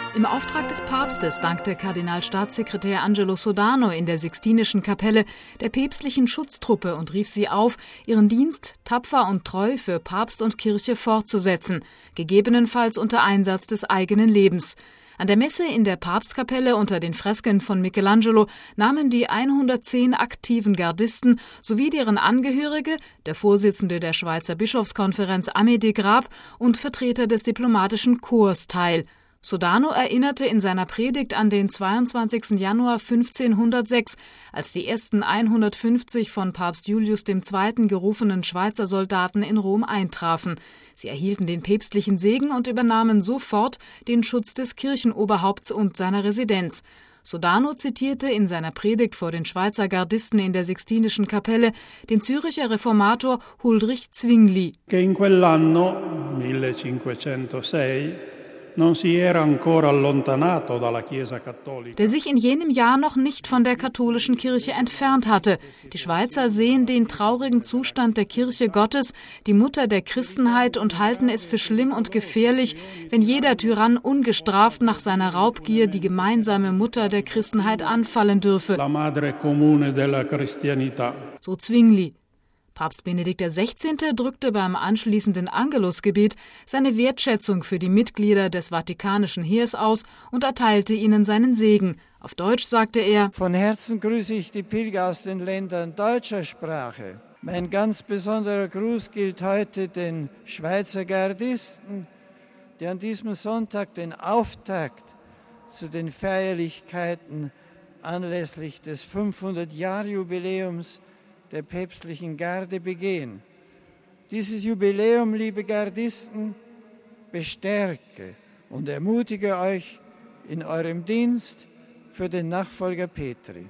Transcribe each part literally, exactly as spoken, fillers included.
Im Auftrag des Papstes dankte Kardinalstaatssekretär Angelo Sodano in der Sixtinischen Kapelle der päpstlichen Schutztruppe und rief sie auf, ihren Dienst tapfer und treu für Papst und Kirche fortzusetzen, gegebenenfalls unter Einsatz des eigenen Lebens. An der Messe in der Papstkapelle unter den Fresken von Michelangelo nahmen die hundertzehn aktiven Gardisten sowie deren Angehörige, der Vorsitzende der Schweizer Bischofskonferenz Aimé de Graaf und Vertreter des diplomatischen Korps teil. Sodano erinnerte in seiner Predigt an den zweiundzwanzigsten Januar fünfzehnhundertsechs, als die ersten hundertfünfzig von Papst Julius der Zweite gerufenen Schweizer Soldaten in Rom eintrafen. Sie erhielten den päpstlichen Segen und übernahmen sofort den Schutz des Kirchenoberhaupts und seiner Residenz. Sodano zitierte in seiner Predigt vor den Schweizer Gardisten in der Sixtinischen Kapelle den Züricher Reformator Huldrych Zwingli. Che in quell'anno, millecinquecentosei, der sich in jenem Jahr noch nicht von der katholischen Kirche entfernt hatte. Die Schweizer sehen den traurigen Zustand der Kirche Gottes, die Mutter der Christenheit, und halten es für schlimm und gefährlich, wenn jeder Tyrann ungestraft nach seiner Raubgier die gemeinsame Mutter der Christenheit anfallen dürfe. So Zwingli. Papst Benedikt der Sechzehnte drückte beim anschließenden Angelusgebet seine Wertschätzung für die Mitglieder des Vatikanischen Heers aus und erteilte ihnen seinen Segen. Auf Deutsch sagte er: Von Herzen grüße ich die Pilger aus den Ländern deutscher Sprache. Mein ganz besonderer Gruß gilt heute den Schweizer Gardisten, die an diesem Sonntag den Auftakt zu den Feierlichkeiten anlässlich des fünfhundert-Jahr-Jubiläums der päpstlichen Garde begehen. Dieses Jubiläum, liebe Gardisten, bestärke und ermutige euch in eurem Dienst für den Nachfolger Petri.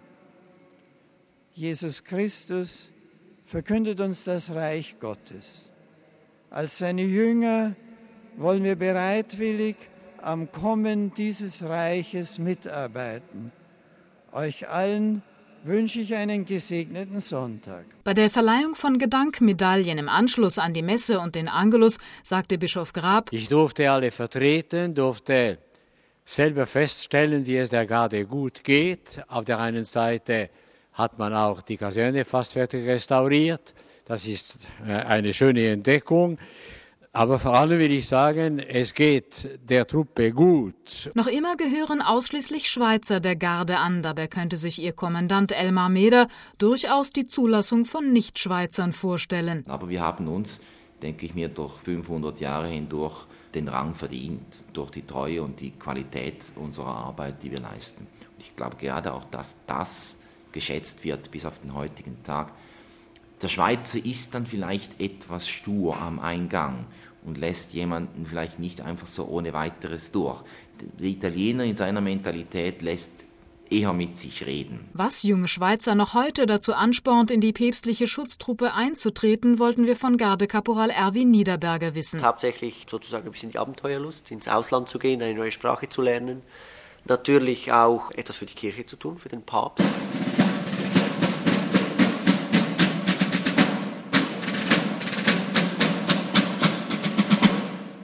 Jesus Christus verkündet uns das Reich Gottes. Als seine Jünger wollen wir bereitwillig am Kommen dieses Reiches mitarbeiten. Euch allen wünsche ich einen gesegneten Sonntag. Bei der Verleihung von Gedankmedaillen im Anschluss an die Messe und den Angelus sagte Bischof Graab: Ich durfte alle vertreten, durfte selber feststellen, wie es der Garde gut geht. Auf der einen Seite hat man auch die Kaserne fast fertig restauriert. Das ist eine schöne Entdeckung. Aber vor allem will ich sagen, es geht der Truppe gut. Noch immer gehören ausschließlich Schweizer der Garde an. Dabei könnte sich ihr Kommandant Elmar Meder durchaus die Zulassung von Nichtschweizern vorstellen. Aber wir haben uns, denke ich mir, durch fünfhundert Jahre hindurch den Rang verdient, durch die Treue und die Qualität unserer Arbeit, die wir leisten. Und ich glaube gerade auch, dass das geschätzt wird bis auf den heutigen Tag. Der Schweizer ist dann vielleicht etwas stur am Eingang und lässt jemanden vielleicht nicht einfach so ohne weiteres durch. Der Italiener in seiner Mentalität lässt eher mit sich reden. Was junge Schweizer noch heute dazu anspornt, in die päpstliche Schutztruppe einzutreten, wollten wir von Gardekaporal Erwin Niederberger wissen. Hauptsächlich sozusagen ein bisschen die Abenteuerlust, ins Ausland zu gehen, eine neue Sprache zu lernen. Natürlich auch etwas für die Kirche zu tun, für den Papst.